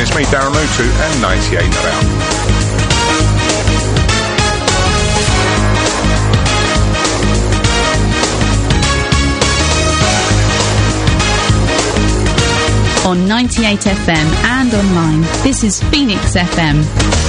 It's me, Darren Mutu, and 98 Not Out. On 98 FM and online, this is Phoenix FM.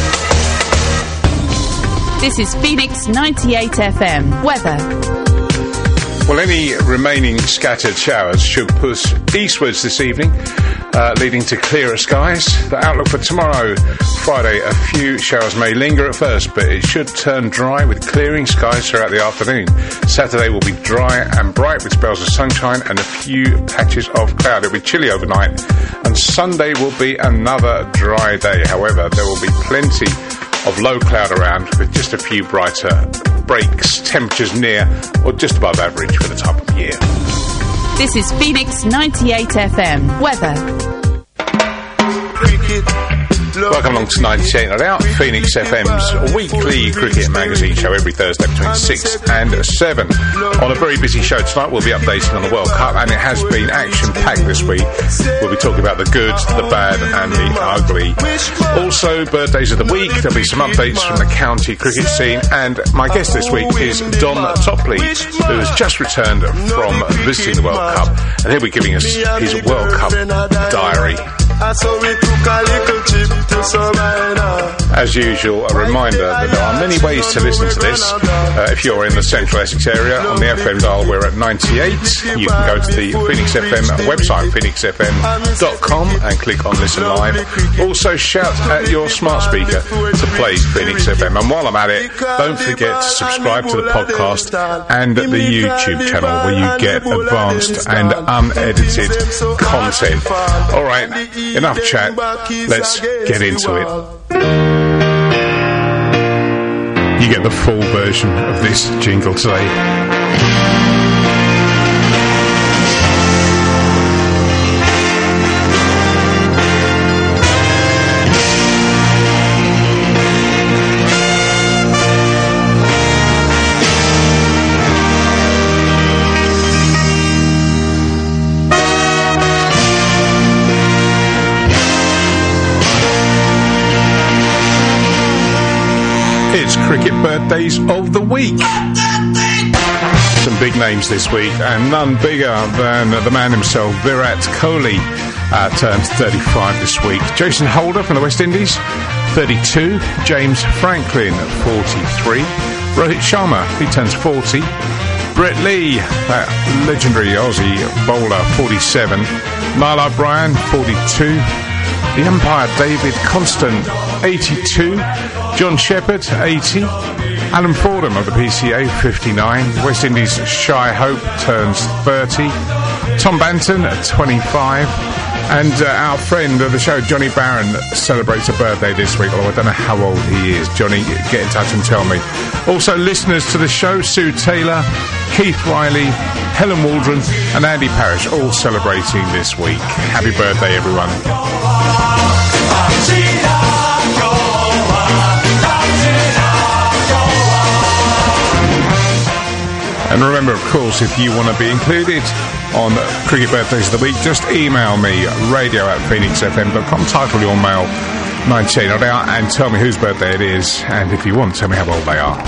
This is Phoenix 98 FM. Weather. Well, any remaining scattered showers should push eastwards this evening, leading to clearer skies. The outlook for tomorrow, Friday, a few showers may linger at first, but it should turn dry with clearing skies throughout the afternoon. Saturday will be dry and bright with spells of sunshine and a few patches of cloud. It'll be chilly overnight, and Sunday will be another dry day. However, there will be plenty of low cloud around with just a few brighter breaks, temperatures near or just above average for the time of year. This is Phoenix 98 FM. Weather. Welcome along to 98 Not Out, Phoenix FM's weekly cricket magazine show every Thursday between 6 and 7. On a very busy show tonight, we'll be updating on the World Cup, and it has been action-packed this week. We'll be talking about the good, the bad and the ugly. Also, birthdays of the week, there'll be some updates from the county cricket scene, and my guest this week is Don Topley, who has just returned from visiting the World Cup, and he'll be giving us his World Cup diary. As usual, a reminder that there are many ways to listen to this. If you're in the Central Essex area, on the FM dial we're at 98. You can go to the Phoenix FM website, phoenixfm.com, and click on Listen Live. Also shout at your smart speaker to play Phoenix FM. And while I'm at it, don't forget to subscribe to the podcast and the YouTube channel where you get advanced and unedited content. Alright, enough chat, let's get into it. You get the full version of this jingle today. It's cricket birthdays of the week. Some big names this week, and none bigger than the man himself, Virat Kohli, turns 35 this week. Jason Holder from the West Indies, 32. James Franklin, 43. Rohit Sharma, he turns 40. Brett Lee, that legendary Aussie bowler, 47. Niall O'Brien, 42. The umpire David Constant, 82. John Shepherd, 80. Alan Fordham of the PCA, 59. West Indies' Shy Hope turns 30. Tom Banton, 25. And our friend of the show, Johnny Barron, celebrates a birthday this week, although I don't know how old he is. Johnny, get in touch and tell me. Also, listeners to the show, Sue Taylor, Keith Riley, Helen Waldron and Andy Parrish, all celebrating this week. Happy birthday, everyone. And remember, of course, if you want to be included on Cricket Birthdays of the Week, just email me, radio@phoenixfm.com, title your mail 98 Not Out, and tell me whose birthday it is, and if you want, tell me how old they are.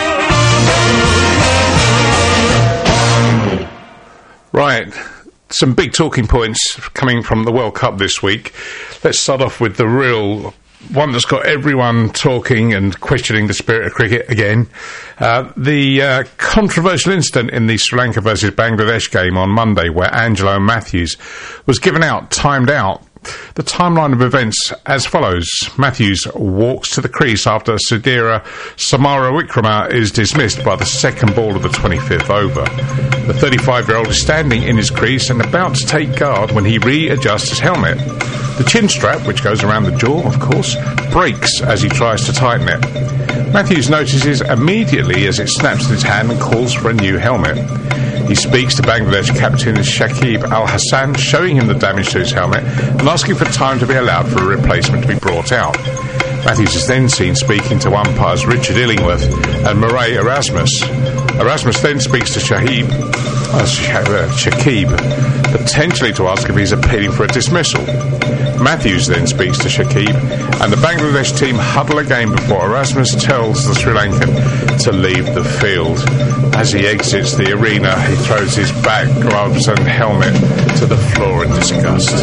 Right, some big talking points coming from the World Cup this week. Let's start off with the real one that's got everyone talking and questioning the spirit of cricket again. The controversial incident in the Sri Lanka versus Bangladesh game on Monday, where Angelo Matthews was timed out. The timeline of events as follows. Matthews walks to the crease after Sudhir Samarawikrama is dismissed by the second ball of the 25th over. The 35-year-old is standing in his crease and about to take guard when he readjusts his helmet. The chin strap, which goes around the jaw, of course, breaks as he tries to tighten it. Matthews notices immediately as it snaps in his hand and calls for a new helmet. He speaks to Bangladesh captain Shakib Al Hassan, showing him the damage to his helmet and asking for time to be allowed for a replacement to be brought out. Matthews is then seen speaking to umpires Richard Illingworth and Murray Erasmus. Erasmus then speaks to Shakib, potentially to ask if he's appealing for a dismissal. Matthews then speaks to Shakib, and the Bangladesh team huddle again before Erasmus tells the Sri Lankan to leave the field. As he exits the arena, he throws his bat, gloves and helmet to the floor in disgust.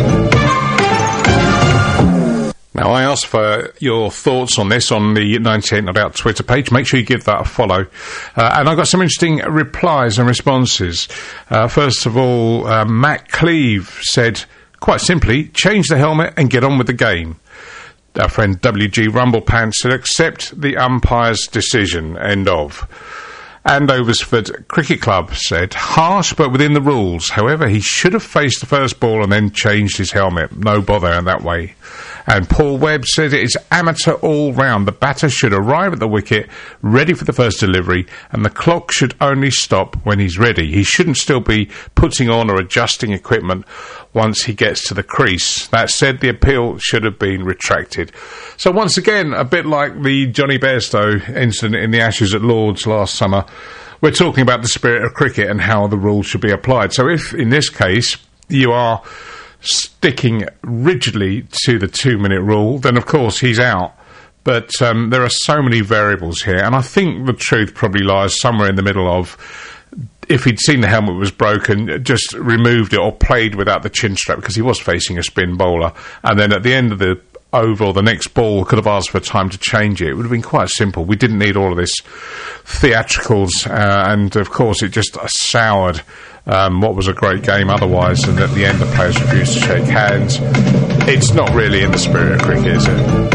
Now, I asked for your thoughts on this on the 98 Not Out Twitter page. Make sure you give that a follow. And I got some interesting replies and responses. First of all, Matt Cleve said, quite simply, change the helmet and get on with the game. Our friend WG Rumblepants said, accept the umpire's decision, end of. Andoversford Cricket Club said, harsh but within the rules. However, he should have faced the first ball and then changed his helmet. No bother in that way. And Paul Webb said it is amateur all round. The batter should arrive at the wicket ready for the first delivery, and the clock should only stop when he's ready. He shouldn't still be putting on or adjusting equipment once he gets to the crease. That said, the appeal should have been retracted. So once again, a bit like the Johnny Bairstow incident in the Ashes at Lord's last summer, we're talking about the spirit of cricket and how the rules should be applied. So if, in this case, you are sticking rigidly to the 2-minute rule, then of course he's out. But there are so many variables here, and I think the truth probably lies somewhere in the middle of, if he'd seen the helmet was broken, just removed it or played without the chin strap, because he was facing a spin bowler, and then at the end of the over or the next ball could have asked for time to change it. It would have been quite simple. We didn't need all of this theatricals, and of course it just soured what was a great game otherwise, and at the end the players refused to shake hands. It's not really in the spirit of cricket, is it?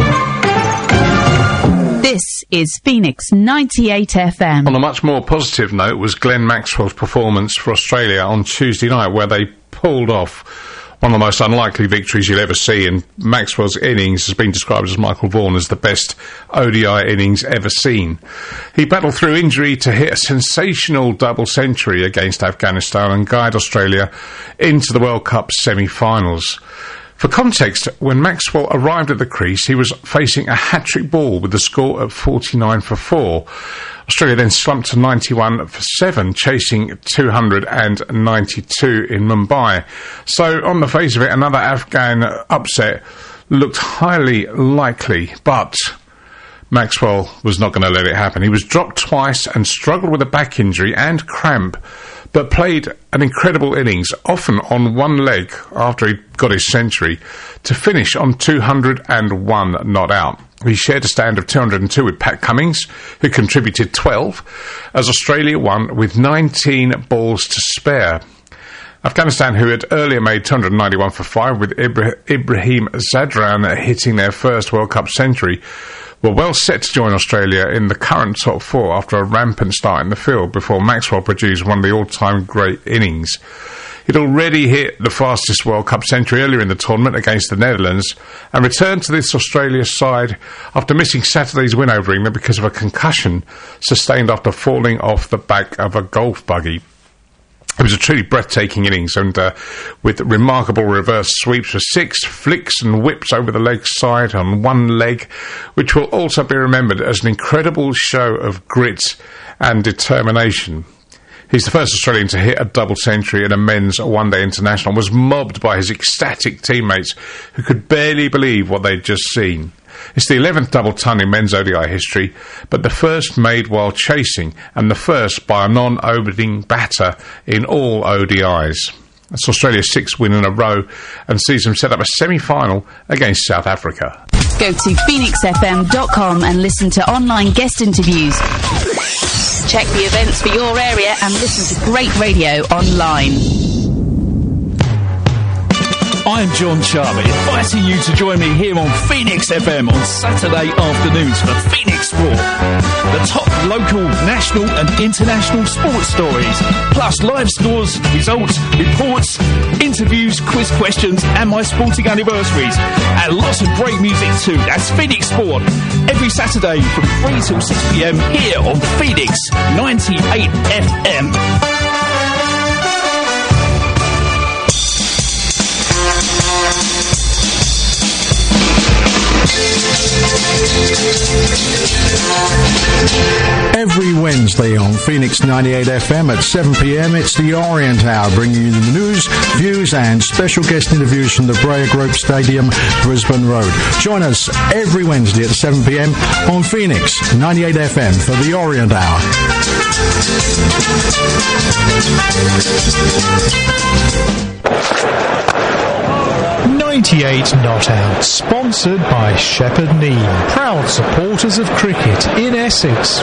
This is Phoenix 98 FM. On a much more positive note was Glenn Maxwell's performance for Australia on Tuesday night, where they pulled off one of the most unlikely victories you'll ever see, and Maxwell's innings has been described as Michael Vaughan as the best ODI innings ever seen. He battled through injury to hit a sensational double century against Afghanistan and guide Australia into the World Cup semi-finals. For context, when Maxwell arrived at the crease, he was facing a hat-trick ball with the score of 49 for 4. Australia then slumped to 91 for 7, chasing 292 in Mumbai. So, on the face of it, another Afghan upset looked highly likely, but Maxwell was not going to let it happen. He was dropped twice and struggled with a back injury and cramp, but played an incredible innings, often on one leg after he got his century, to finish on 201 not out. He shared a stand of 202 with Pat Cummins, who contributed 12, as Australia won with 19 balls to spare. Afghanistan, who had earlier made 291 for 5, with Ibrahim Zadran hitting their first World Cup century, were well set to join Australia in the current top 4 after a rampant start in the field before Maxwell produced one of the all-time great innings. He'd already hit the fastest World Cup century earlier in the tournament against the Netherlands and returned to this Australia side after missing Saturday's win over England because of a concussion sustained after falling off the back of a golf buggy. It was a truly breathtaking innings, and with remarkable reverse sweeps for 6, flicks and whips over the leg side on one leg, which will also be remembered as an incredible show of grit and determination. He's the first Australian to hit a double century in a men's one-day international and was mobbed by his ecstatic teammates who could barely believe what they'd just seen. It's the 11th double ton in men's ODI history, but the first made while chasing and the first by a non-opening batter in all ODIs. That's Australia's 6th win in a row and sees them set up a semi-final against South Africa. Go to phoenixfm.com and listen to online guest interviews. Check the events for your area and listen to great radio online. I'm John Charlie, inviting you to join me here on Phoenix FM on Saturday afternoons for Phoenix Sport. The top local, national and international sports stories, plus live scores, results, reports, interviews, quiz questions and my sporting anniversaries. And lots of great music too. That's Phoenix Sport. Every Saturday from 3 till 6 p.m. here on Phoenix 98 FM. Every Wednesday on Phoenix 98 FM at 7 p.m, it's the Orient Hour, bringing you the news, views and special guest interviews from the Breyer Group Stadium, Brisbane Road. Join us every Wednesday at 7 p.m. on Phoenix 98 FM for the Orient Hour. 98 Not Out, sponsored by Shepherd Neame, proud supporters of cricket in Essex.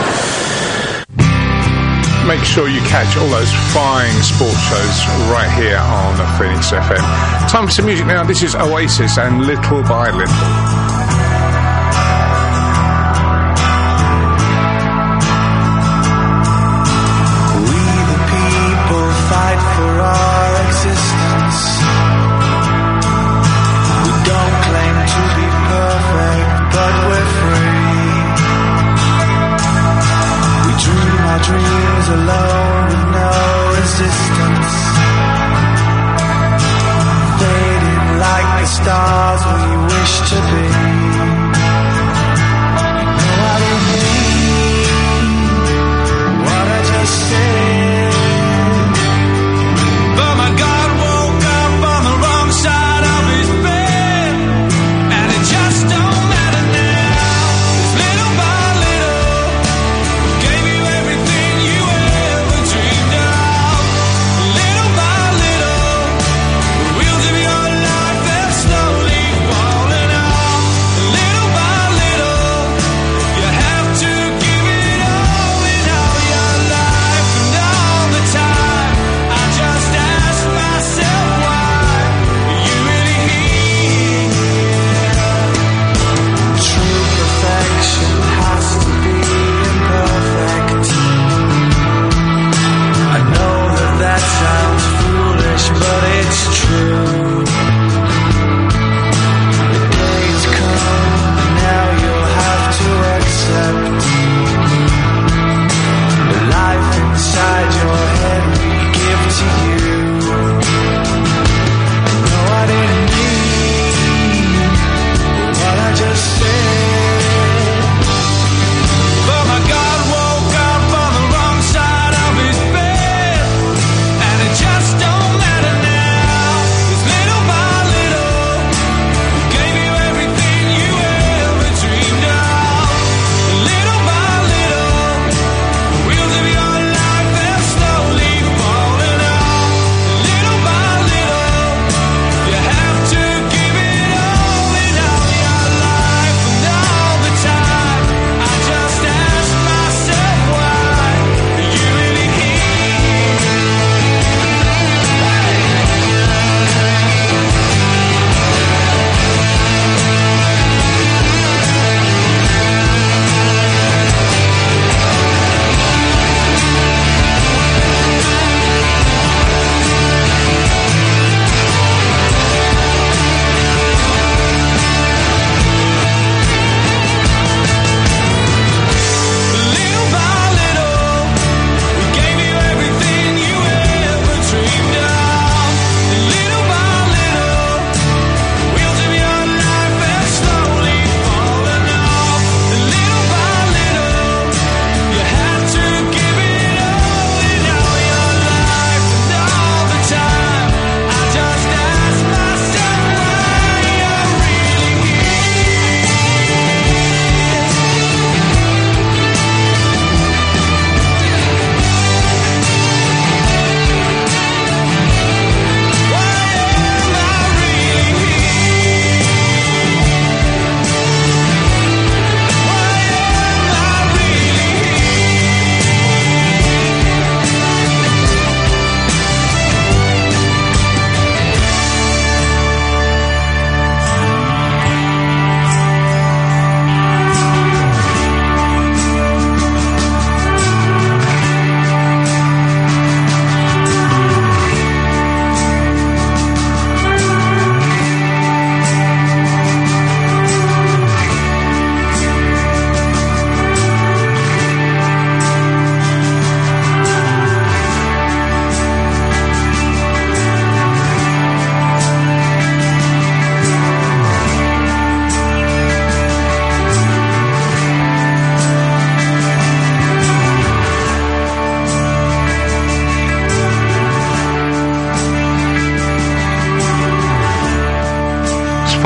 Make sure you catch all those fine sports shows right here on the Phoenix FM. Time for some music now. This is Oasis and Little by Little. Dreams alone with no resistance, fading like the stars we wish to be.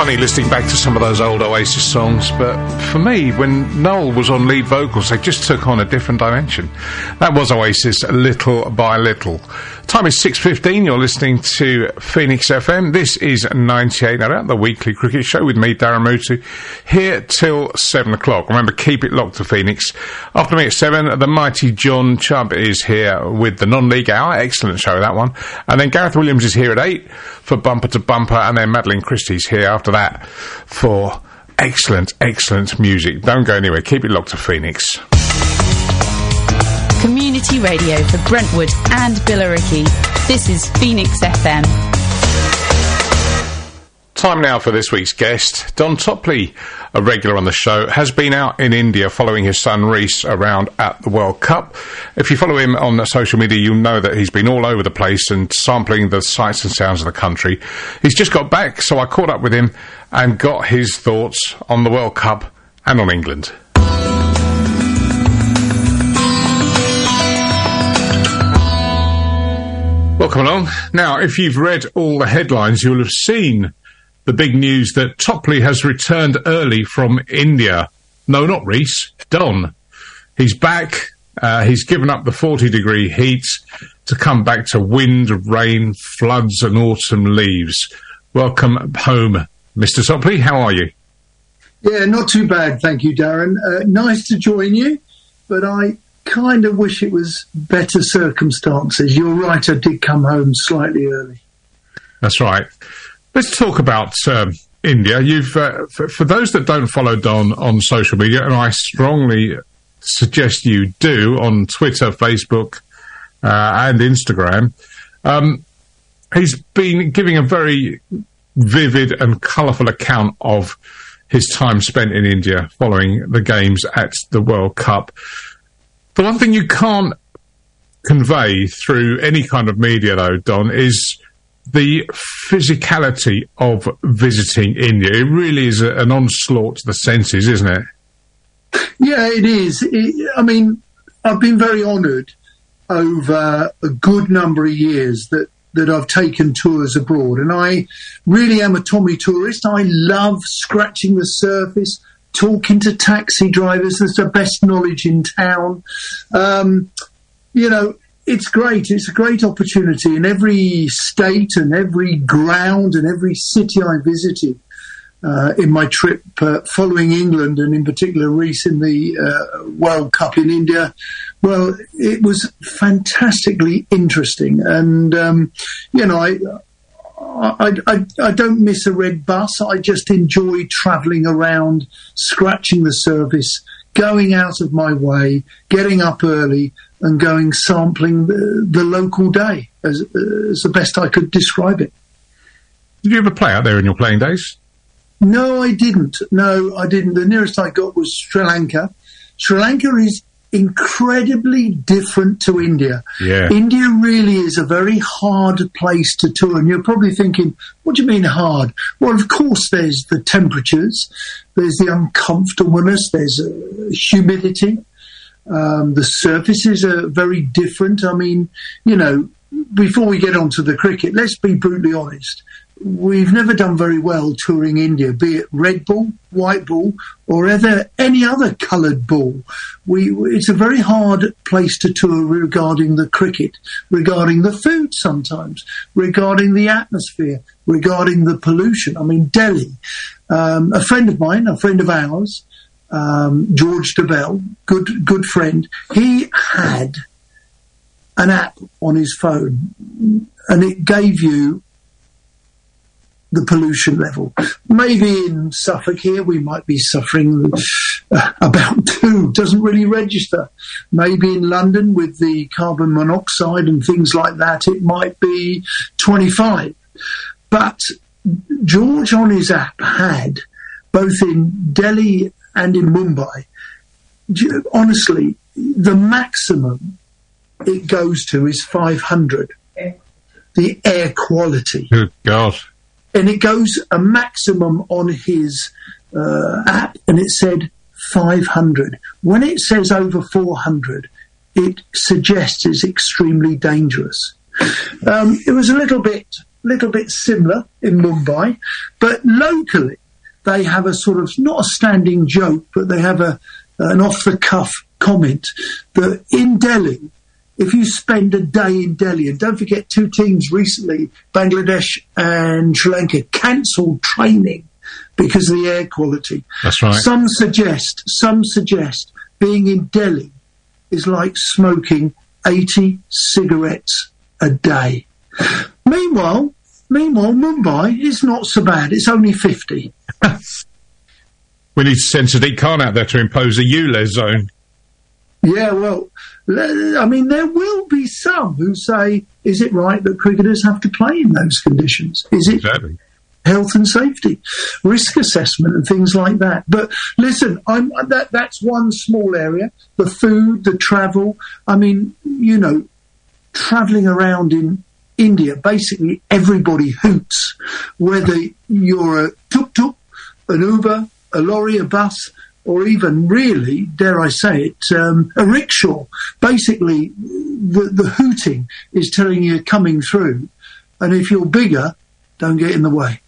funny listening back to some of those old Oasis songs, but for me, when Noel was on lead vocals, they just took on a different dimension. That was Oasis, Little by Little. Time is 6:15. You're listening to Phoenix FM. This is 98 Not Out, the weekly cricket show with me, Darren Mutu, here till 7 o'clock. Remember, keep it locked to Phoenix. After me at 7, the mighty John Chubb is here with the non-league hour. Excellent show, that one. And then Gareth Williams is here at 8 for Bumper to Bumper, and then Madeline Christie's here after that for excellent music. Don't go anywhere. Keep it locked to Phoenix. Community radio for Brentwood and Billericay. This is Phoenix FM. Time now for this week's guest. Don Topley, a regular on the show, has been out in India following his son Reece around at the World Cup. If you follow him on social media, you'll know that he's been all over the place and sampling the sights and sounds of the country. He's just got back, so I caught up with him and got his thoughts on the World Cup and on England. Welcome along. Now, if you've read all the headlines, you'll have seen the big news that Topley has returned early from India. No, not Reece, Don. He's back. He's given up the 40-degree heat to come back to wind, rain, floods and autumn leaves. Welcome home, Mr. Topley. How are you? Yeah, not too bad, thank you, Darren. Nice to join you, but I kind of wish it was better circumstances. You're right, I did come home slightly early. That's right. Let's talk about India. You've, for those that don't follow Don on social media, and I strongly suggest you do on Twitter, Facebook, and Instagram, he's been giving a very vivid and colourful account of his time spent in India following the games at the World Cup. The one thing you can't convey through any kind of media, though, Don, is the physicality of visiting India. It really is an onslaught to the senses, isn't it? Yeah, it is. I mean, I've been very honoured over a good number of years that I've taken tours abroad, and I really am a Tommy tourist. I love scratching the surface, talking to taxi drivers. There's the best knowledge in town. You know, it's great. It's a great opportunity in every state and every ground and every city I visited in my trip following England, and in particular Reece in the World Cup in India. Well, it was fantastically interesting, and you know, I don't miss a red bus. I just enjoy travelling around, scratching the surface, going out of my way, getting up early and going sampling the local day as the best I could describe it. Did you ever play out there in your playing days? No, I didn't. The nearest I got was Sri Lanka. Sri Lanka is incredibly different to India. Yeah. India really is a very hard place to tour, and you're probably thinking, what do you mean hard? Well, of course there's the temperatures, there's the uncomfortableness, there's humidity, the surfaces are very different. I mean, you know, before we get on to the cricket, let's be brutally honest. We've never done very well touring India, be it red ball, white ball, or any other coloured ball. It's a very hard place to tour regarding the cricket, regarding the food sometimes, regarding the atmosphere, regarding the pollution. I mean, Delhi, a friend of mine, a friend of ours, George DeBell, good friend, he had an app on his phone, and it gave you the pollution level. Maybe in Suffolk here we might be suffering about 2, doesn't really register. Maybe in London with the carbon monoxide and things like that it might be 25. But George on his app had, both in Delhi and in Mumbai, honestly, the maximum it goes to is 500. The air quality. Good God. And it goes a maximum on his app, and it said 500. When it says over 400, it suggests it's extremely dangerous. It was a little bit little bit similar in Mumbai, but locally they have a sort of, not a standing joke, but they have an off-the-cuff comment that in Delhi, if you spend a day in Delhi, and don't forget 2 teams recently, Bangladesh and Sri Lanka, cancelled training because of the air quality. That's right. Some suggest being in Delhi is like smoking 80 cigarettes a day. Meanwhile, Mumbai is not so bad. It's only 50. We need to send Sadiq Khan out there to impose a ULEZ zone. Yeah, well, I mean, there will be some who say, is it right that cricketers have to play in those conditions? Is it exactly health and safety, risk assessment and things like that? But listen, that's one small area. The food, the travel. I mean, you know, travelling around in India, basically everybody hoots, whether you're a tuk-tuk, an Uber, a lorry, a bus, or even really, dare I say it, a rickshaw. Basically, the hooting is telling you coming through, and if you're bigger, don't get in the way.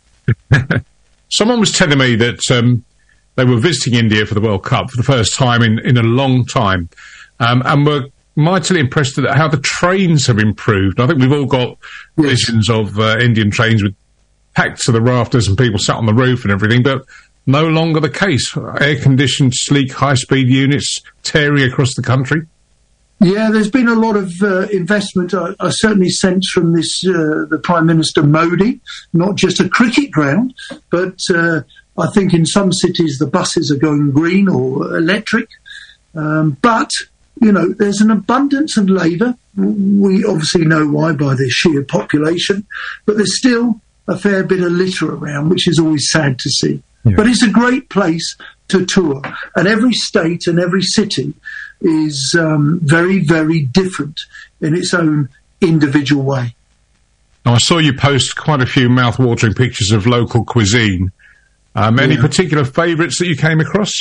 Someone was telling me that they were visiting India for the World Cup for the first time in a long time, and were mightily impressed at how the trains have improved. I think we've all got visions of Indian trains with packed to the rafters and people sat on the roof and everything, but no longer the case. Air-conditioned, sleek, high-speed units tearing across the country. Yeah, there's been a lot of investment. I certainly sense from this the Prime Minister Modi, not just a cricket ground, but I think in some cities the buses are going green or electric. But, you know, there's an abundance of labour. We obviously know why by the sheer population, but there's still a fair bit of litter around, which is always sad to see. Yeah. But it's a great place to tour, and every state and every city is very, very different in its own individual way. Now, I saw you post quite a few mouth-watering pictures of local cuisine. Any particular favourites that you came across?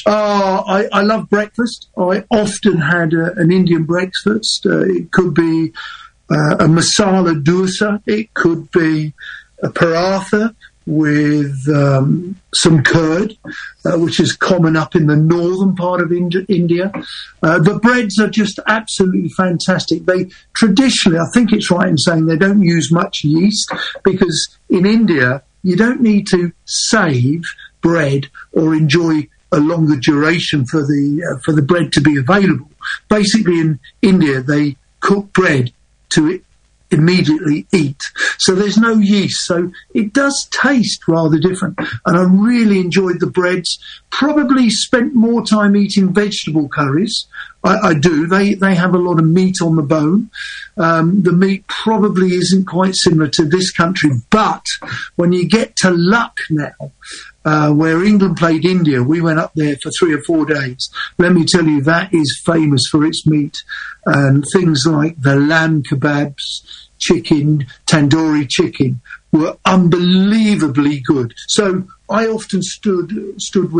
I love breakfast. I often had an Indian breakfast. It could be a masala dosa. It could be a paratha with some curd, which is common up in the northern part of India. The breads are just absolutely fantastic. They traditionally, I think it's right in saying they don't use much yeast, because in India you don't need to save bread or enjoy a longer duration for the bread to be available. Basically in India they cook bread to immediately eat. So there's no yeast. So it does taste rather different. And I really enjoyed the breads. Probably spent more time eating vegetable curries. I do. They have a lot of meat on the bone. The meat probably isn't quite similar to this country. But when you get to Lucknow, where England played India, we went up there for 3 or 4 days. Let me tell you, that is famous for its meat. And things like the lamb kebabs, chicken, tandoori chicken, were unbelievably good. So I often stayed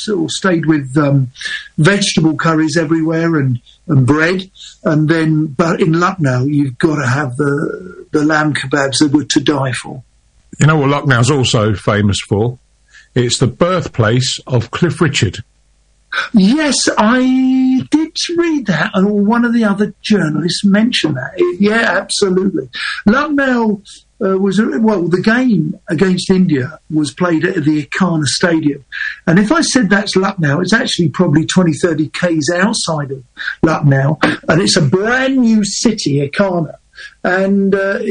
with vegetable curries everywhere and bread. And then, but in Lucknow, you've got to have the lamb kebabs that were to die for. You know what Lucknow's also famous for? It's the birthplace of Cliff Richard. Yes, I did read that, and one of the other journalists mentioned that. Yeah, absolutely. Lucknow the game against India was played at the Ekana Stadium. And if I said that's Lucknow, it's actually probably 20, 30 k's outside of Lucknow, and it's a brand new city, Ekana. And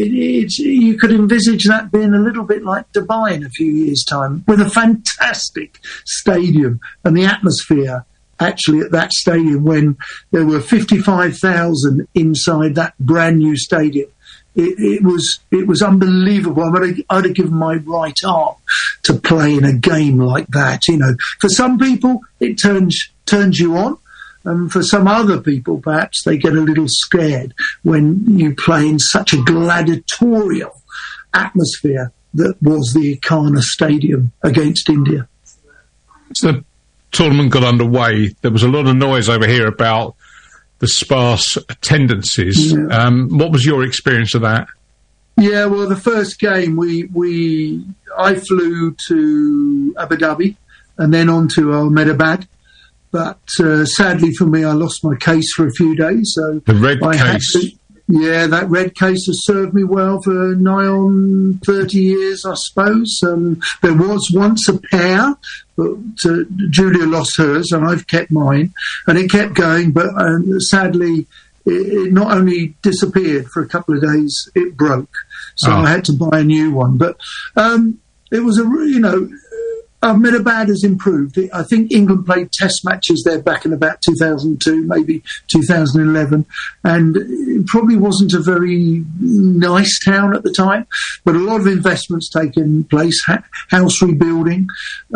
you could envisage that being a little bit like Dubai in a few years' time, with a fantastic stadium and the atmosphere actually at that stadium when there were 55,000 inside that brand new stadium. It was unbelievable. I'd have given my right arm to play in a game like that. You know, for some people it turns you on. And for some other people, perhaps, they get a little scared when you play in such a gladiatorial atmosphere that was the Ekana Stadium against India. As the tournament got underway, there was a lot of noise over here about the sparse attendances. Yeah. What was your experience of that? Yeah, well, the first game I flew to Abu Dhabi and then on to Ahmedabad. But sadly for me, I lost my case for a few days. So the red case. That red case has served me well for nigh on 30 years, I suppose. There was once a pair, but Julia lost hers and I've kept mine. And it kept going, but sadly, it not only disappeared for a couple of days, it broke. So I had to buy a new one. But it was Ahmedabad has improved. I think England played test matches there back in about 2002, maybe 2011, and it probably wasn't a very nice town at the time, but a lot of investments taken place, house rebuilding,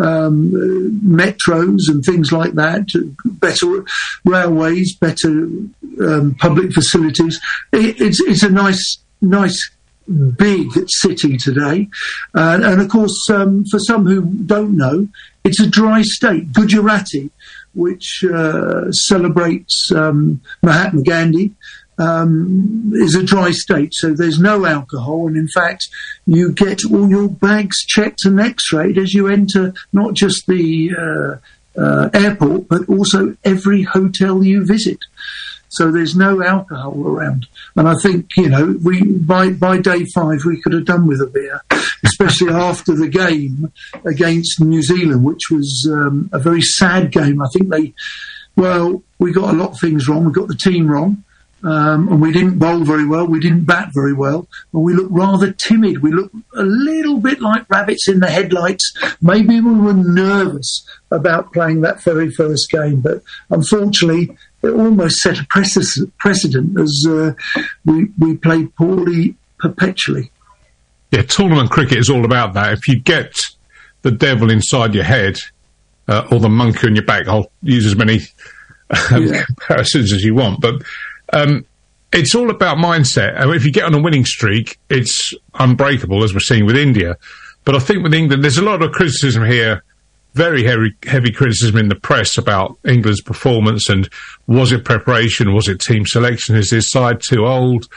metros and things like that, better railways, better public facilities. It's a nice big city today, and of course for some who don't know, it's a dry state. Gujarati, which celebrates Mahatma Gandhi, is a dry state, so there's no alcohol, and in fact you get all your bags checked and x-rayed as you enter not just the airport but also every hotel you visit. So there's no alcohol around. And I think, we by day 5 we could have done with a beer, especially after the game against New Zealand, which was a very sad game. I think we got a lot of things wrong. We got the team wrong. And we didn't bowl very well. We didn't bat very well. And we looked rather timid. We looked a little bit like rabbits in the headlights. Maybe we were nervous about playing that very first game. But unfortunately, it almost set a precedent as we played poorly perpetually. Yeah, tournament cricket is all about that. If you get the devil inside your head or the monkey on your back, I'll use as many comparisons as you want, but it's all about mindset. I mean, if you get on a winning streak, it's unbreakable, as we're seeing with India. But I think with England, there's a lot of criticism here, very heavy criticism in the press about England's performance, and was it preparation, was it team selection, is this side too old?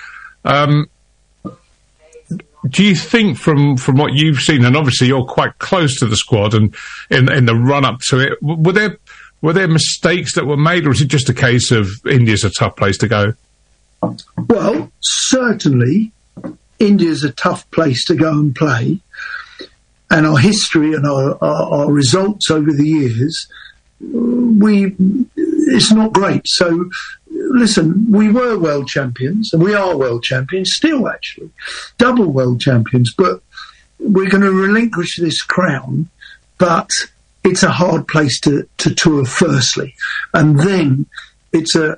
Do you think from what you've seen, and obviously you're quite close to the squad and in the run-up to it, were there mistakes that were made, or is it just a case of India's a tough place to go? Well, certainly India's a tough place to go and play. And our history and our results over the years, it's not great. So, listen, we were world champions, and we are world champions still, actually. Double world champions, but we're going to relinquish this crown, but it's a hard place to tour, firstly. And then it's a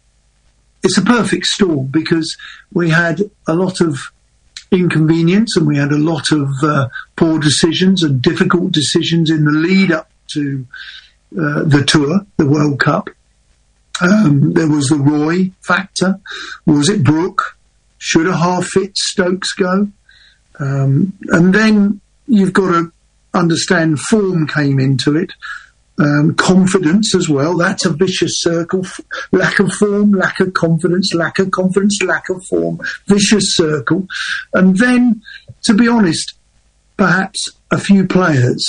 perfect storm, because we had a lot of inconvenience and we had a lot of poor decisions and difficult decisions in the lead up to the tour, the World Cup. There was the Roy factor. Was it Brooke? Should a half-fit Stokes go? And then you've got to understand form came into it. Confidence as well. That's a vicious circle. Lack of form, lack of confidence, lack of form, vicious circle. And then, to be honest, perhaps a few players,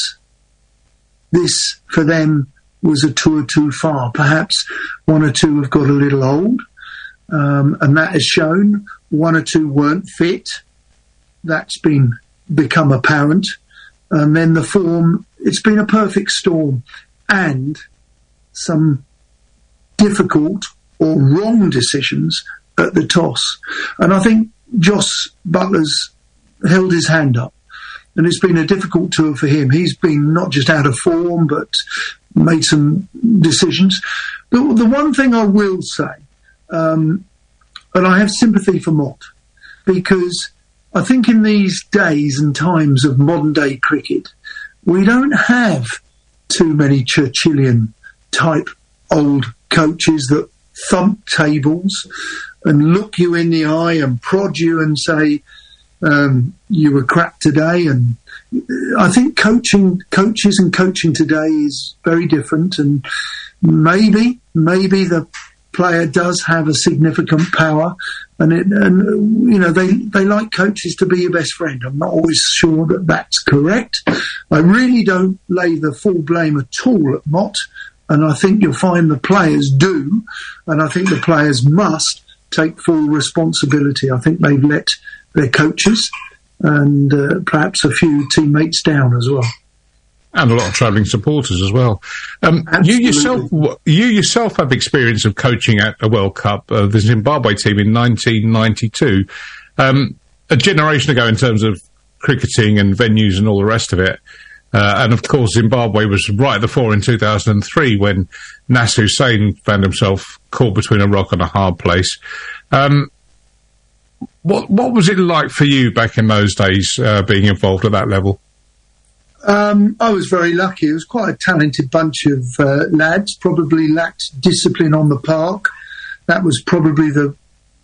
this for them was a tour too far. Perhaps one or two have got a little old, and that has shown. One or two weren't fit. That's become apparent. And then the form, it's been a perfect storm. And some difficult or wrong decisions at the toss. And I think Jos Buttler's held his hand up. And it's been a difficult tour for him. He's been not just out of form, but made some decisions. The one thing I will say, and I have sympathy for Mott, because I think in these days and times of modern-day cricket, we don't have too many Churchillian-type old coaches that thump tables and look you in the eye and prod you and say, you were crap today. And I think coaches and coaching today is very different, and maybe the player does have a significant power, and they like coaches to be your best friend. I'm not always sure that that's correct. I really don't lay the full blame at all at Mott, and I think you'll find the players do, and I think the players must take full responsibility. I think they've let their coaches and perhaps a few teammates down as well. And a lot of travelling supporters as well. You yourself have experience of coaching at a World Cup, the Zimbabwe team in 1992, a generation ago in terms of cricketing and venues and all the rest of it. And of course, Zimbabwe was right at the fore in 2003 when Nasser Hussain found himself caught between a rock and a hard place. What was it like for you back in those days, being involved at that level? I was very lucky. It was quite a talented bunch of lads, probably lacked discipline on the park. That was probably the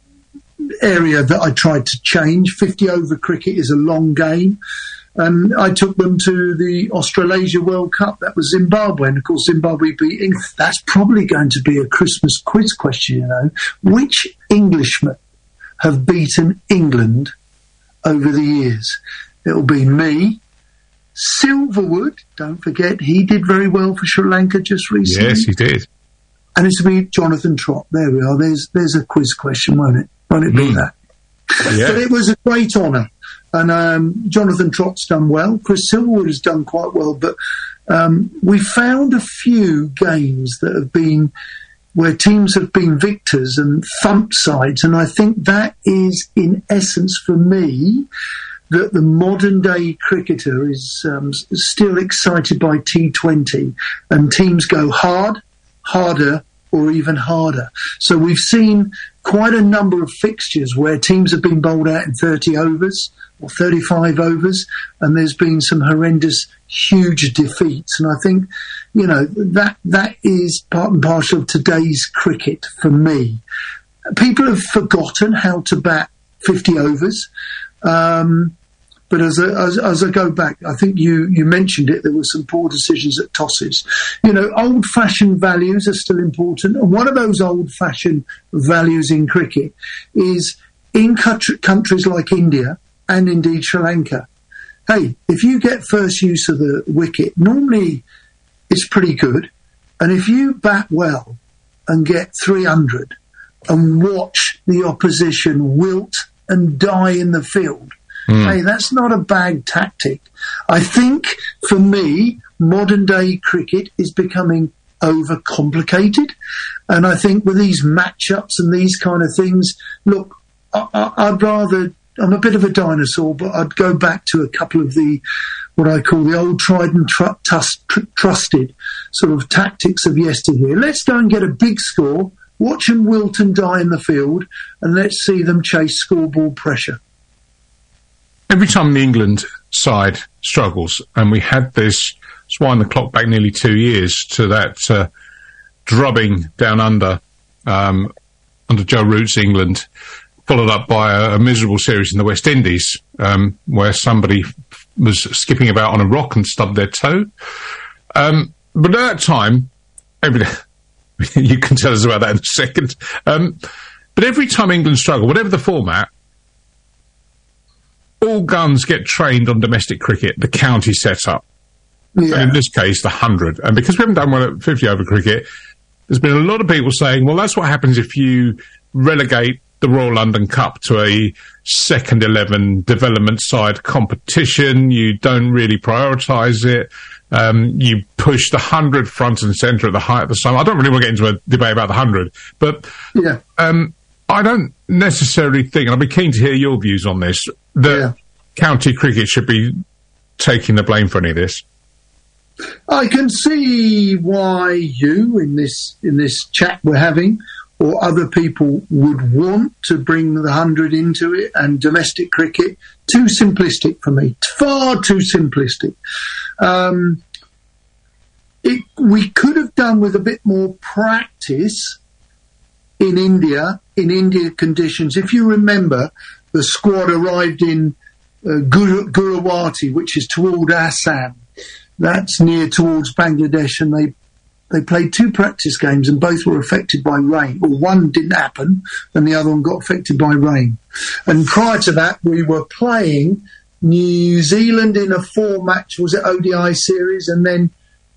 area that I tried to change. 50-over cricket is a long game. And I took them to the Australasia World Cup. That was Zimbabwe. And, of course, Zimbabwe beat England. That's probably going to be a Christmas quiz question, Which Englishmen have beaten England over the years? It'll be me. Silverwood, don't forget, he did very well for Sri Lanka just recently. Yes, he did. And it's to be Jonathan Trott. There we are. There's a quiz question, won't it? Won't it be that? Yeah. But it was a great honour. And Jonathan Trott's done well. Chris Silverwood has done quite well. But we found a few games that have been where teams have been victors and thumped sides. And I think that is, in essence, for me, that the modern-day cricketer is still excited by T20, and teams go hard, harder, or even harder. So we've seen quite a number of fixtures where teams have been bowled out in 30 overs or 35 overs, and there's been some horrendous, huge defeats. And I think, that is part and parcel of today's cricket for me. People have forgotten how to bat 50 overs. But as I go back, I think you mentioned it, there were some poor decisions at tosses. Old-fashioned values are still important. And one of those old-fashioned values in cricket is in countries like India and indeed Sri Lanka. Hey, if you get first use of the wicket, normally it's pretty good. And if you bat well and get 300 and watch the opposition wilt and die in the field, hey, that's not a bad tactic. I think, for me, modern-day cricket is becoming overcomplicated. And I think with these matchups and these kind of things, look, I'm a bit of a dinosaur, but I'd go back to a couple of what I call the old tried and trusted sort of tactics of yesteryear. Let's go and get a big score, watch them wilt and die in the field, and let's see them chase scoreboard pressure. Every time the England side struggles, and we had this, let's wind the clock back nearly 2 years to that drubbing down under Joe Root's England, followed up by a miserable series in the West Indies, where somebody was skipping about on a rock and stubbed their toe. But at that time, you can tell us about that in a second. But every time England struggle, whatever the format, all guns get trained on domestic cricket, the county setup. Yeah. And in this case, the 100. And because we haven't done well at 50-over cricket, there's been a lot of people saying, well, that's what happens if you relegate the Royal London Cup to a second 11 development side competition. You don't really prioritise it. You push the 100 front and centre at the height of the sun. I don't really want to get into a debate about the 100, but yeah. I don't necessarily think, and I'd be keen to hear your views on this, that county cricket should be taking the blame for any of this. I can see why you, in this chat we're having, or other people would want to bring the 100 into it and domestic cricket. Too simplistic for me. Far too simplistic. We could have done with a bit more practice in India conditions. If you remember, the squad arrived in Guwahati, which is toward Assam. That's near towards Bangladesh, and they They played 2 practice games and both were affected by rain. Or one didn't happen and the other one got affected by rain. And prior to that, we were playing New Zealand in a 4-match, was it ODI series? And then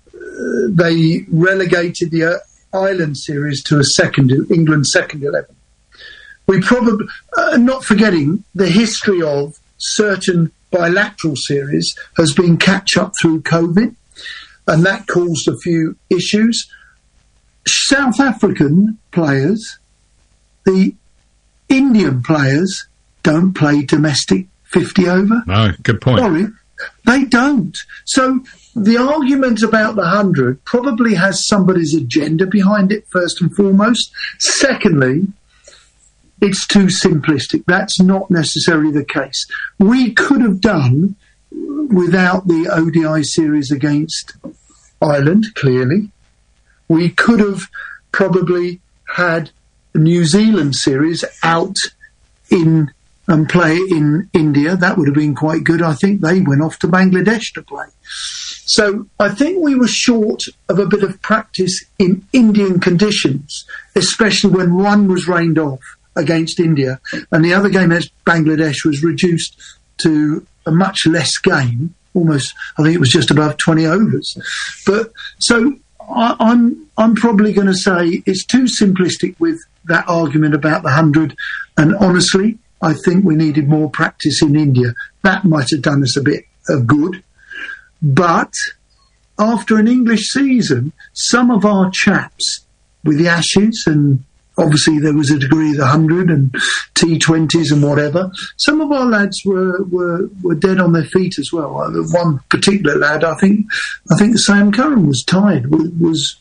they relegated the Ireland series to a England second 11. We probably, not forgetting the history of certain bilateral series has been catch up through COVID. And that caused a few issues. South African players, the Indian players, don't play domestic 50 over. No, good point. Sorry, they don't. So the argument about the 100 probably has somebody's agenda behind it, first and foremost. Secondly, it's too simplistic. That's not necessarily the case. We could have done without the ODI series against Ireland, clearly. We could have probably had the New Zealand series out in and play in India. That would have been quite good. I think they went off to Bangladesh to play. So I think we were short of a bit of practice in Indian conditions, especially when one was rained off against India and the other game against Bangladesh was reduced to a much less game, almost, I think it was just above 20 overs. But so I'm probably going to say it's too simplistic with that argument about the 100. And honestly, I think we needed more practice in India. That might have done us a bit of good. But after an English season, some of our chaps with the Ashes, and obviously there was a degree of the 100 and T20s and whatever, some of our lads were dead on their feet as well. One particular lad, I think Sam Curran was tired, was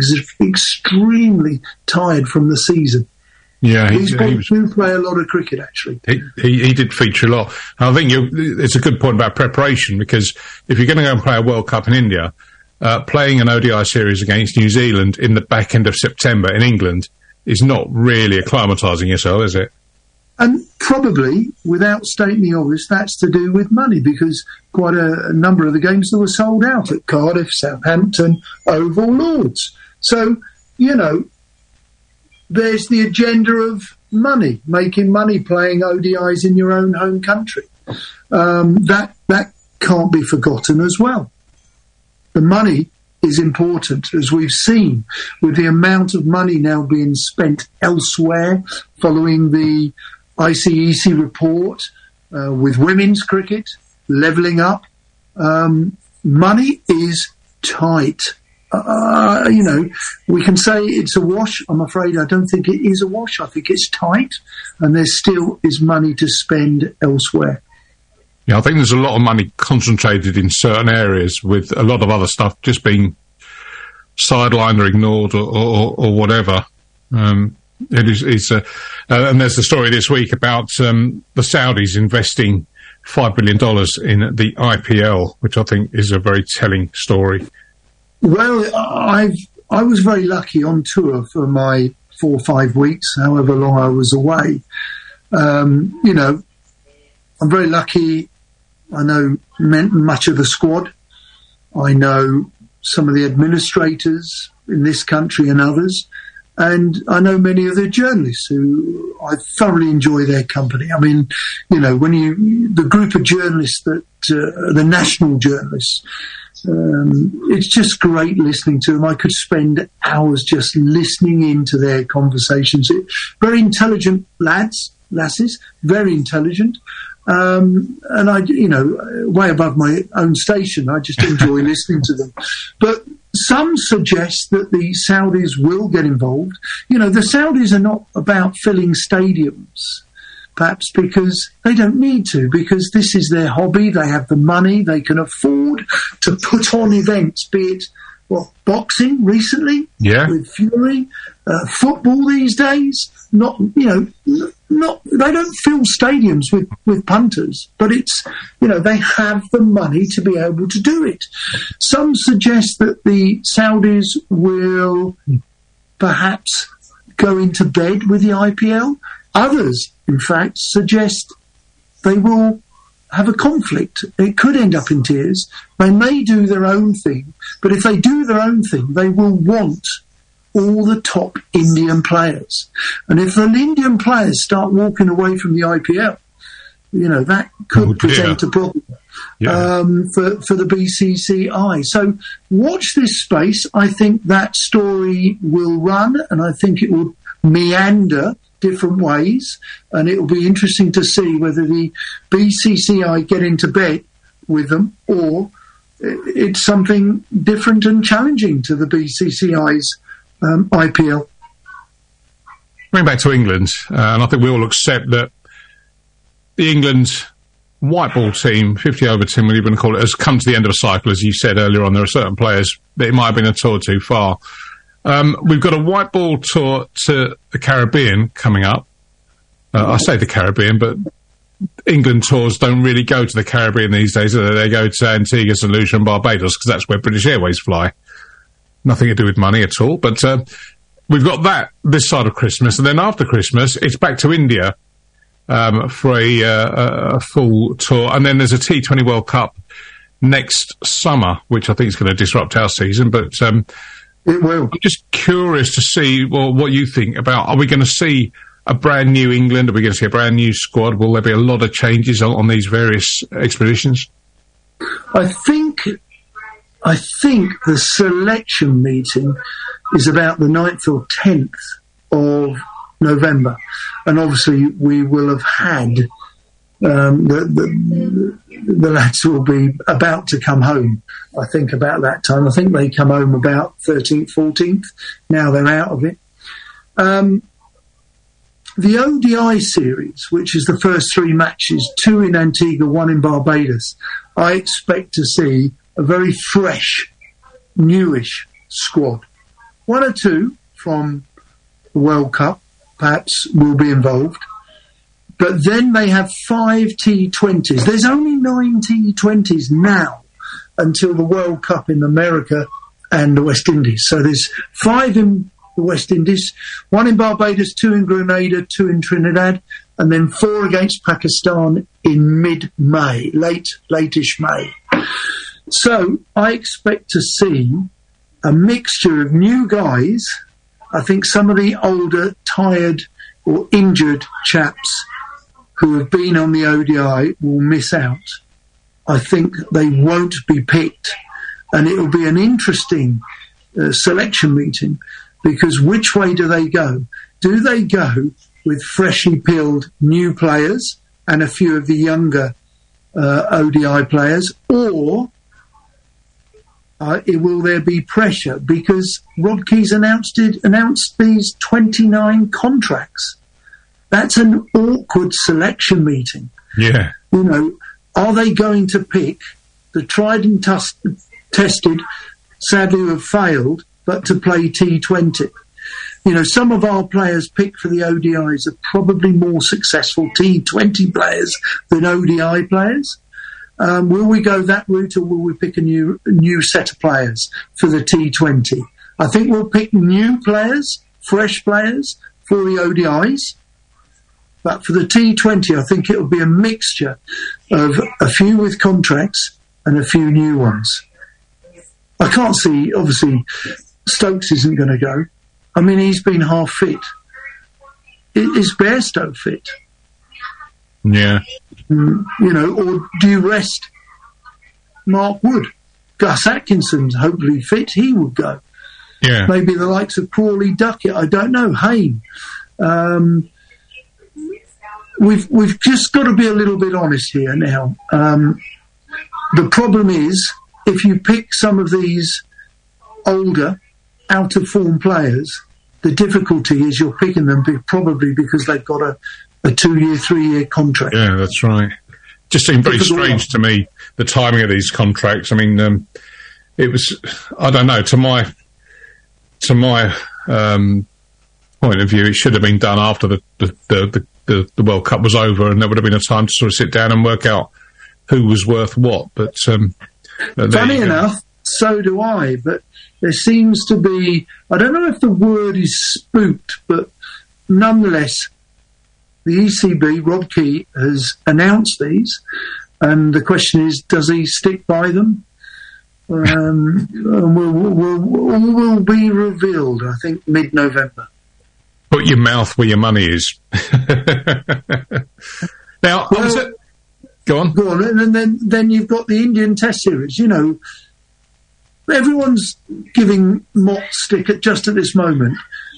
extremely tired from the season. Yeah, he do play a lot of cricket, actually. He did feature a lot. And I think it's a good point about preparation, because if you're going to go and play a World Cup in India, playing an ODI series against New Zealand in the back end of September in England is not really acclimatising yourself, is it? And probably, without stating the obvious, that's to do with money, because quite a number of the games that were sold out at Cardiff, Southampton, Oval, Lords. So, you know, there's the agenda of money, making money playing ODIs in your own home country. That can't be forgotten as well. The money is important, as we've seen, with the amount of money now being spent elsewhere following the ICEC report with women's cricket, levelling up. Money is tight. You know, we can say it's a wash. I'm afraid I don't think it is a wash. I think it's tight, and there still is money to spend elsewhere. Yeah, I think there's a lot of money concentrated in certain areas, with a lot of other stuff just being sidelined or ignored or whatever. And there's the story this week about the Saudis investing $5 billion in the IPL, which I think is a very telling story. Well, I was very lucky on tour for my 4 or 5 weeks, however long I was away. You know, I'm very lucky. I know much of the squad. I know some of the administrators in this country and others. And I know many of the journalists who I thoroughly enjoy their company. I mean, you know, the group of journalists that, the national journalists, it's just great listening to them. I could spend hours just listening into their conversations. Very intelligent lasses, very intelligent. And I, you know, way above my own station, I just enjoy listening to them. But some suggest that the Saudis will get involved. You know, the Saudis are not about filling stadiums, perhaps because they don't need to, because this is their hobby. They have the money. They can afford to put on events, be it, well, boxing recently, with Fury, football these days. Not, you know, they don't fill stadiums with punters, but it's, you know, they have the money to be able to do it. Some suggest that the Saudis will perhaps go into bed with the IPL. Others, in fact, suggest they will have a conflict. It could end up in tears. They may do their own thing. But if they do their own thing, they will want all the top Indian players. And if the Indian players start walking away from the IPL, that could present a problem for the BCCI. So watch this space. I think that story will run, and I think it will meander different ways, and it will be interesting to see whether the BCCI get into bed with them or it's something different and challenging to the BCCI's IPL. Bring back to England, and I think we all accept that the England white ball team, 50 over team, whatever you want to call it, has come to the end of a cycle. As you said earlier on, there are certain players that it might have been a tour too far. We've got a white ball tour to the Caribbean coming up. I say the Caribbean, but England tours don't really go to the Caribbean these days. They go to Antigua, St Lucia and Barbados because that's where British Airways fly. Nothing to do with money at all. But we've got that this side of Christmas. And then after Christmas, it's back to India for a full tour. And then there's a T20 World Cup next summer, which I think is going to disrupt our season. But it will. I'm just curious to see what you think about, are we going to see a brand new England? Are we going to see a brand new squad? Will there be a lot of changes on these various expeditions? I think the selection meeting is about the 9th or 10th of November. And obviously we will have had the lads will be about to come home, I think, about that time. I think they come home about 13th, 14th. Now they're out of it. The ODI series, which is the first 3 matches, 2 in Antigua, 1 in Barbados, I expect to see a very fresh, newish squad. 1 or 2 from the World Cup perhaps will be involved. But then they have 5 T20s. There's only 9 T20s now until the World Cup in America and the West Indies. So there's 5 in the West Indies, 1 in Barbados, 2 in Grenada, 2 in Trinidad, and then 4 against Pakistan in mid-May, late-ish May. So I expect to see a mixture of new guys. I think some of the older, tired or injured chaps who have been on the ODI will miss out. I think they won't be picked. And it will be an interesting selection meeting, because which way do they go? Do they go with freshly peeled new players and a few of the younger ODI players, or will there be pressure? Because Rod Keys announced these 29 contracts. That's an awkward selection meeting. Yeah. Are they going to pick the tried and tested, sadly who have failed, but to play T20? Some of our players picked for the ODIs are probably more successful T20 players than ODI players. Will we go that route, or will we pick a new set of players for the T20? I think we'll pick new players, fresh players for the ODIs. But for the T20, I think it'll be a mixture of a few with contracts and a few new ones. I can't see, obviously, Stokes isn't going to go. I mean, he's been half fit. Is Bairstow fit? Yeah. Or do you rest Mark Wood? Gus Atkinson's hopefully fit. He would go. Yeah. Maybe the likes of Crawley, Duckett. I don't know. Hayne. We've just got to be a little bit honest here now. The problem is, if you pick some of these older, out-of-form players, the difficulty is you're picking them probably because they've got a 2-year, 3-year contract. Yeah, that's right. Just seemed very strange to me, the timing of these contracts. I mean, it was, I don't know, to my point of view, it should have been done after the World Cup was over, and there would have been a time to sort of sit down and work out who was worth what. But funny enough, so do I. But there seems to be, I don't know if the word is spooked, but nonetheless, the ECB, Rob Key, has announced these, and the question is, does he stick by them? and will be revealed, I think, mid-November. Put your mouth where your money is. Now, go on. Go on, and then you've got the Indian Test Series. You know, everyone's giving Mott stick just at this moment.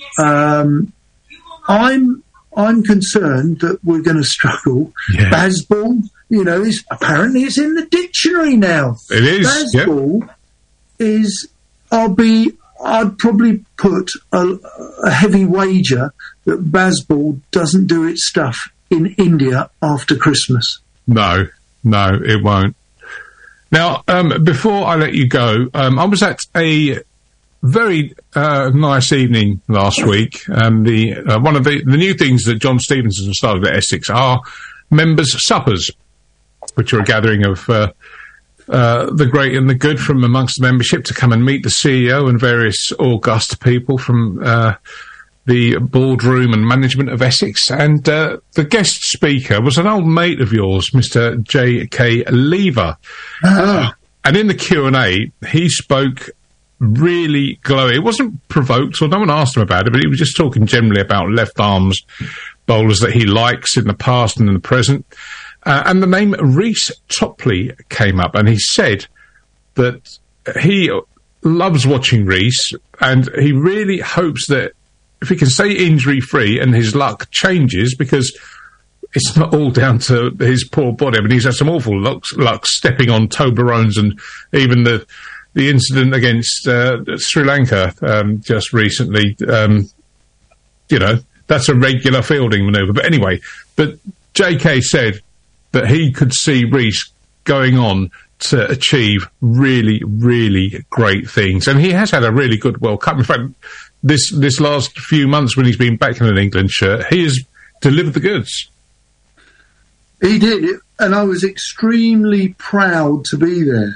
I'm concerned that we're going to struggle. Yeah. Bazball, you know, apparently it's in the dictionary now. It is. Bazball is. I'd probably put a heavy wager that Bazball doesn't do its stuff in India after Christmas. No, it won't. Now, before I let you go, I was at a very nice evening last week, and one of the new things that John Stevenson has started at Essex are members' suppers, which are a gathering of the great and the good from amongst the membership to come and meet the CEO and various august people from the boardroom and management of Essex. And the guest speaker was an old mate of yours, Mr. J.K. Lever. And in the Q&A, he spoke really glowing. It wasn't provoked, or no one asked him about it, but he was just talking generally about left arms bowlers that he likes in the past and in the present. And the name Reece Topley came up, and he said that he loves watching Reece, and he really hopes that if he can stay injury-free and his luck changes, because it's not all down to his poor body. I mean, he's had some awful luck stepping on Toblerones, and even the incident against Sri Lanka just recently, you know, that's a regular fielding manoeuvre. But anyway, JK said that he could see Reece going on to achieve really, really great things. And he has had a really good World Cup. In fact, this last few months when he's been back in an England shirt, he has delivered the goods. He did, and I was extremely proud to be there.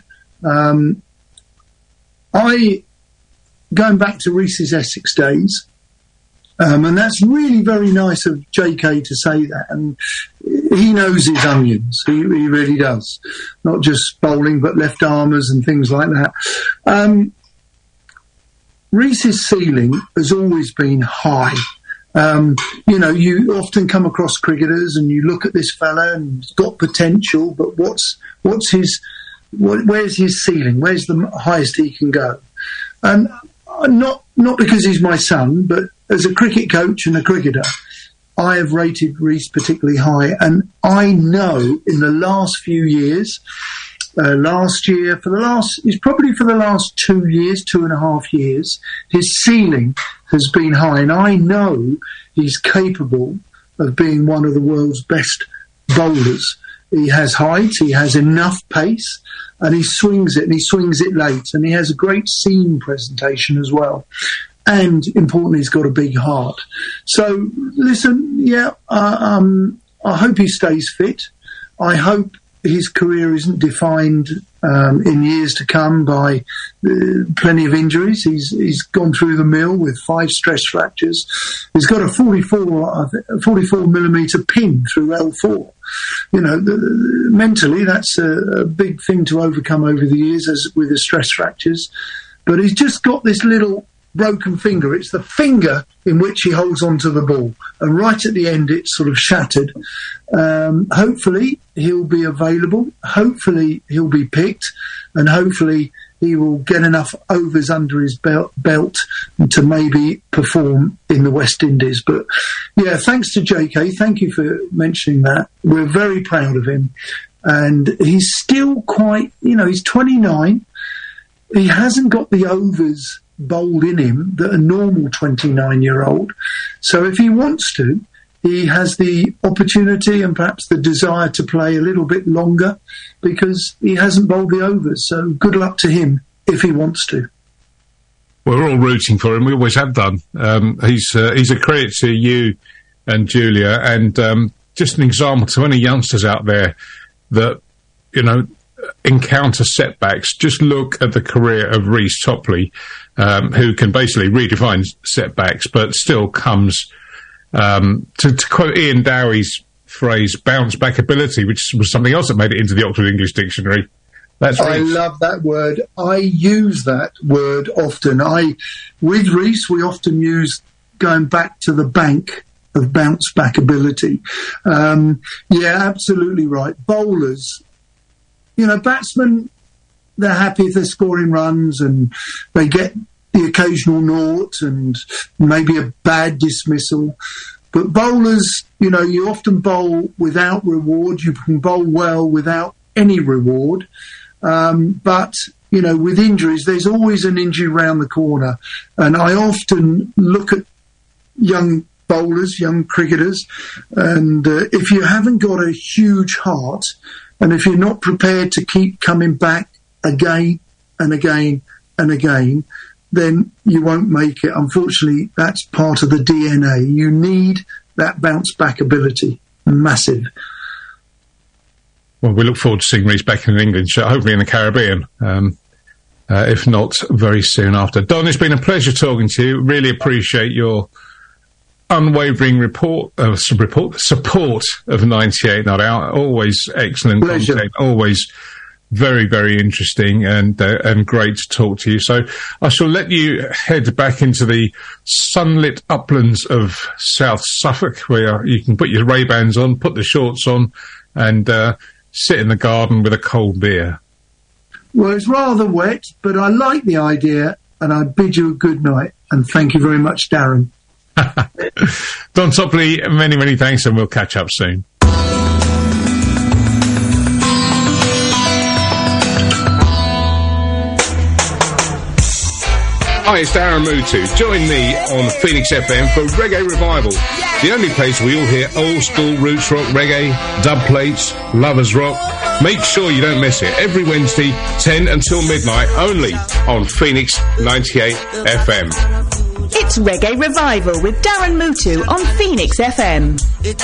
Going back to Reece's Essex days, and that's really very nice of JK to say that, and he knows his onions, he really does, not just bowling but left armers and things like that. Reece's ceiling has always been high. You know, you often come across cricketers and you look at this fella and he's got potential, but where's his ceiling? Where's the highest he can go? And not because he's my son, but as a cricket coach and a cricketer, I have rated Reece particularly high. And I know in the last few years, last year, for the last 2 years, 2.5 years, his ceiling has been high. And I know he's capable of being one of the world's best bowlers. He has height, he has enough pace, and he swings it, and he swings it late, and he has a great seam presentation as well. And importantly, he's got a big heart. So, listen, I hope he stays fit. I hope his career isn't defined in years to come by plenty of injuries. He's gone through the mill with 5 stress fractures. He's got a 44 millimetre pin through L4. You know, mentally, that's a big thing to overcome over the years with the stress fractures. But he's just got this little broken finger. It's the finger in which he holds onto the ball, and right at the end it's sort of shattered. Hopefully he'll be available, hopefully he'll be picked, and hopefully he will get enough overs under his belt to maybe perform in the West Indies. But yeah, thanks to JK, thank you for mentioning that. We're very proud of him, and he's still quite, he's 29. He hasn't got the overs bowled in him that a normal 29-year-old. So if he wants to, he has the opportunity and perhaps the desire to play a little bit longer because he hasn't bowled the overs. So good luck to him if he wants to. We're all rooting for him. We always have done. He's a credit to you and Julia, and just an example to any youngsters out there that, encounter setbacks. Just look at the career of Reece Topley, who can basically redefine setbacks, but still comes, to quote Ian Dowie's phrase, bounce back ability, which was something else that made it into the Oxford English Dictionary. That's I Reece. love that word. I use that word often. With Reece, we often use going back to the bank of bounce back ability. Yeah, absolutely right. Bowlers, batsmen, they're happy if they're scoring runs and they get the occasional naught and maybe a bad dismissal. But bowlers, you often bowl without reward. You can bowl well without any reward. But, with injuries, there's always an injury round the corner. And I often look at young bowlers, young cricketers, and if you haven't got a huge heart, and if you're not prepared to keep coming back again and again and again, then you won't make it. Unfortunately, that's part of the DNA. You need that bounce back ability. Massive. Well, we look forward to seeing Reece back in an England show, hopefully in the Caribbean, if not very soon after. Don, it's been a pleasure talking to you. Really appreciate your unwavering support of 98 Not Out. Always excellent Pleasure. content, always very, very interesting and great to talk to you. So I shall let you head back into the sunlit uplands of South Suffolk, where you can put your Ray-Bans on, put the shorts on, and sit in the garden with a cold beer. Well, it's rather wet, but I like the idea, and I bid you a good night, and thank you very much, Darren. Don Topley, many, many thanks, and we'll catch up soon. Hi, it's Darren Mutu. Join me on Phoenix FM for Reggae Revival, the only place we all hear old school roots rock, reggae, dub plates, lovers rock. Make sure you don't miss it. Every Wednesday, 10 until midnight, only on Phoenix 98 FM. It's Reggae Revival with Darren Mutu on Phoenix FM.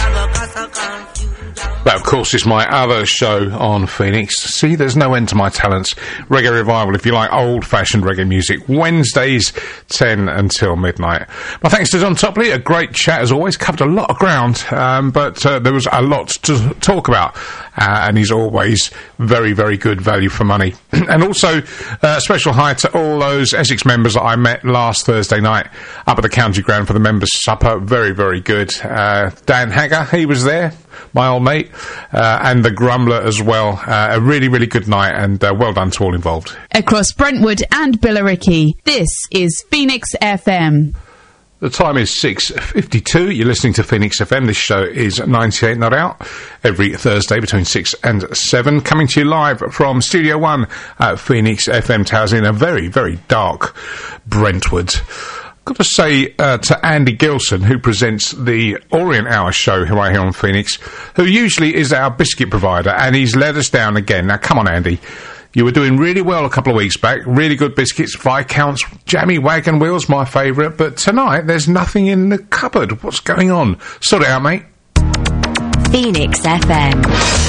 That, of course, is my other show on Phoenix. See, there's no end to my talents. Reggae Revival, if you like old-fashioned reggae music, Wednesdays, 10 until midnight. My thanks to Don Topley. A great chat, as always. Covered a lot of ground, but there was a lot to talk about. And he's always very, very good value for money. And also, special hi to all those Essex members that I met last Thursday night up at the county ground for the members' supper. Very, very good. Dan Hagger, he was there, my old mate, and the Grumbler as well. A really, really good night, and well done to all involved. Across Brentwood and Billericay, this is Phoenix FM. The time is 6:52. You're listening to Phoenix FM. This show is 98 Not Out, every Thursday between 6 and 7. Coming to you live from Studio 1 at Phoenix FM Towers in a very, very dark Brentwood. Got to say to Andy Gilson, who presents the Orient Hour show right here on Phoenix, who usually is our biscuit provider, and he's let us down again. Now, come on, Andy. You were doing really well a couple of weeks back. Really good biscuits, Viscount's Jammy Wagon Wheels, my favourite. But tonight, there's nothing in the cupboard. What's going on? Sort it out, mate. Phoenix FM.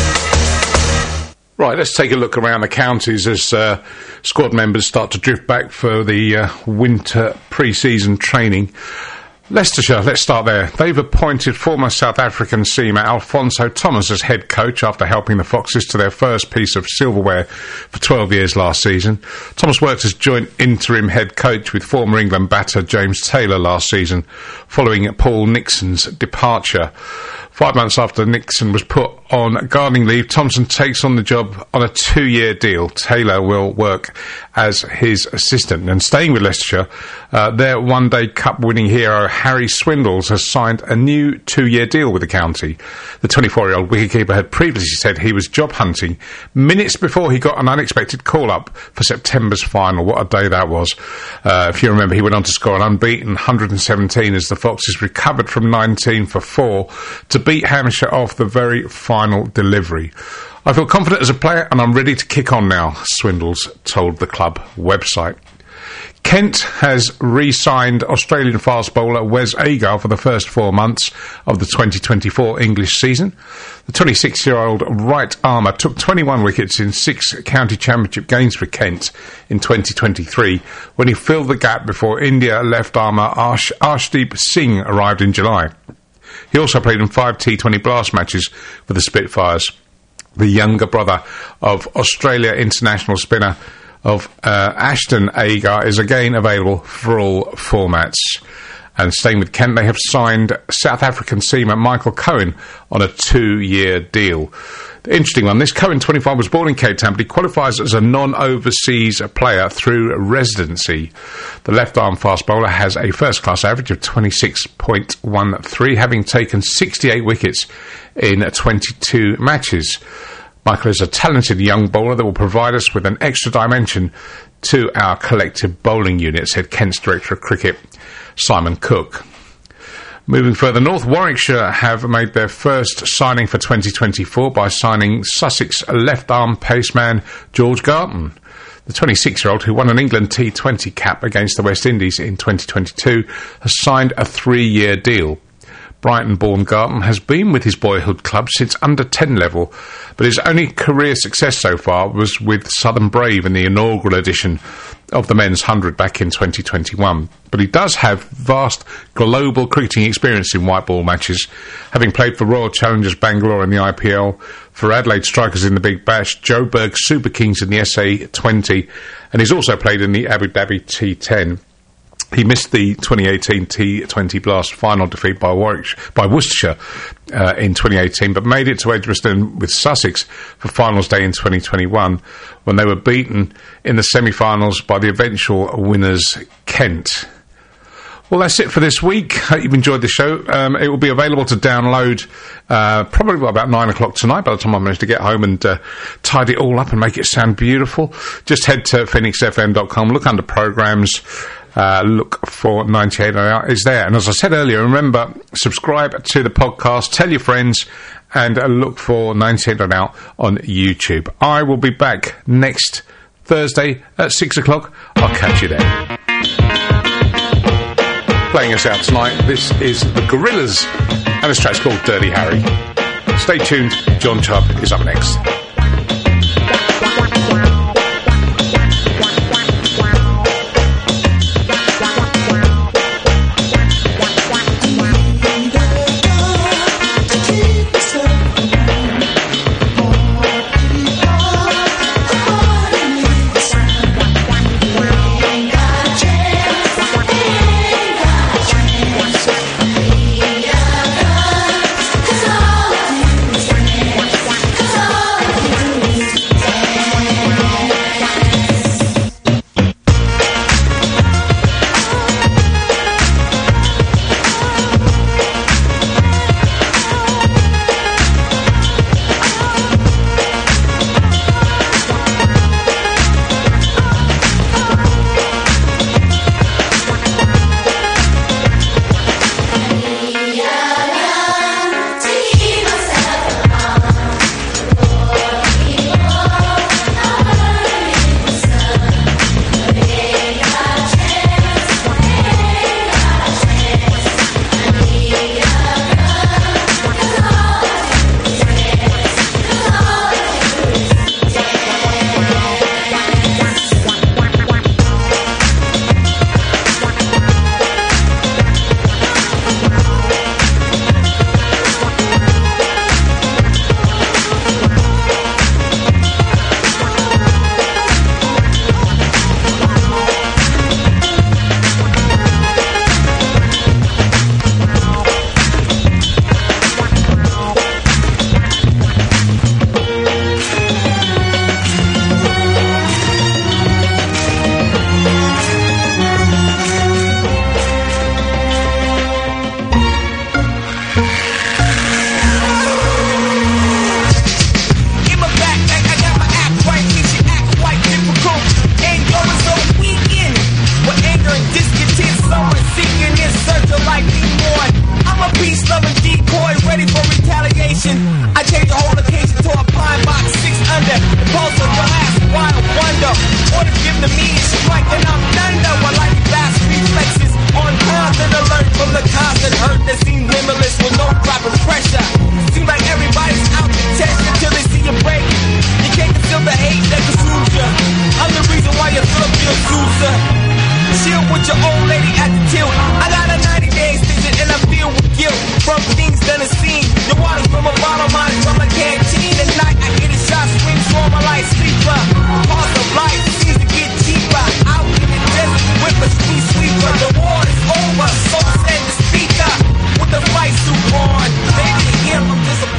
Right, let's take a look around the counties as squad members start to drift back for the winter pre-season training. Leicestershire, let's start there. They've appointed former South African seamer Alfonso Thomas as head coach after helping the Foxes to their first piece of silverware for 12 years last season. Thomas worked as joint interim head coach with former England batter James Taylor last season, following Paul Nixon's departure. 5 months after Nixon was put on gardening leave, Thompson takes on the job on a 2-year deal. Taylor will work as his assistant. And staying with Leicestershire, their one-day cup-winning hero Harry Swindles has signed a new 2-year deal with the county. The 24-year-old wicketkeeper had previously said he was job hunting minutes before he got an unexpected call-up for September's final. What a day that was. If you remember, he went on to score an unbeaten 117 as the Foxes recovered from 19 for 4 to beat Hampshire off the very final delivery. I feel confident as a player and I'm ready to kick on now, Swindles told the club website. Kent has re-signed Australian fast bowler Wes Agar for the first 4 months of the 2024 English season. The 26-year-old right armer took 21 wickets in 6 county championship games for Kent in 2023 when he filled the gap before India left armer Arshdeep Singh arrived in July. He also played in 5 T20 Blast matches for the Spitfires. the younger brother of Australia international spinner of Ashton Agar, is again available for all formats. And staying with Kent, they have signed South African seamer Michael Cohen on a 2-year deal. The interesting one, this Cohen, 25, was born in Cape Town, but he qualifies as a non-overseas player through residency. The left-arm fast bowler has a first-class average of 26.13, having taken 68 wickets in 22 matches. Michael is a talented young bowler that will provide us with an extra dimension to our collective bowling unit, said Kent's Director of Cricket, Simon Cook. Moving further north, Warwickshire have made their first signing for 2024 by signing Sussex left-arm paceman George Garton. The 26-year-old, who won an England T20 cap against the West Indies in 2022, has signed a 3-year deal. Brighton-born Garton has been with his boyhood club since under-10 level, but his only career success so far was with Southern Brave in the inaugural edition of the men's 100 back in 2021. But he does have vast global cricketing experience in white ball matches, having played for Royal Challengers Bangalore in the IPL, for Adelaide Strikers in the Big Bash, Joburg Super Kings in the SA20, and he's also played in the Abu Dhabi T10. He missed the 2018 T20 Blast final defeat by Worcestershire in 2018, but made it to Edgbaston with Sussex for finals day in 2021, when they were beaten in the semi-finals by the eventual winners, Kent. Well, that's it for this week. Hope you've enjoyed the show. It will be available to download probably by about 9 o'clock tonight, by the time I manage to get home and tidy it all up and make it sound beautiful. Just head to phoenixfm.com, look under programmes, look for 98 Out is there. And as I said earlier, remember, subscribe to the podcast, tell your friends, and look for 98 Out on YouTube. I will be back next Thursday at 6 o'clock. I'll catch you then. Playing us out tonight, this is the Gorillaz, and this track's called Dirty Harry. Stay tuned, John Chubb is up next. Chill with your old lady at the till.